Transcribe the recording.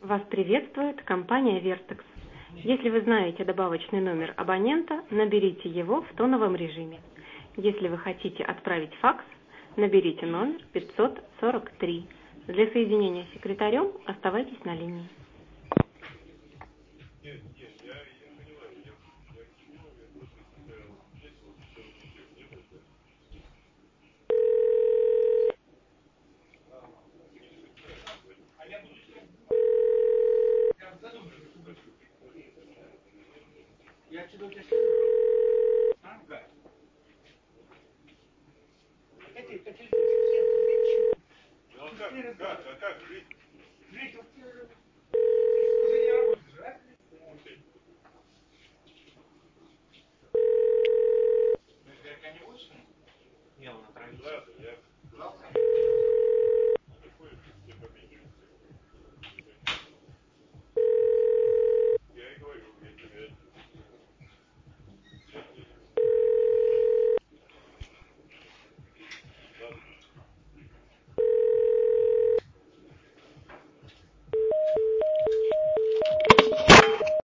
Вас приветствует компания Vertex. Если вы знаете добавочный номер абонента, наберите его в тоновом режиме. Если вы хотите отправить факс, наберите номер 543. Для соединения с секретарем оставайтесь на линии. Ну а как жить? Жить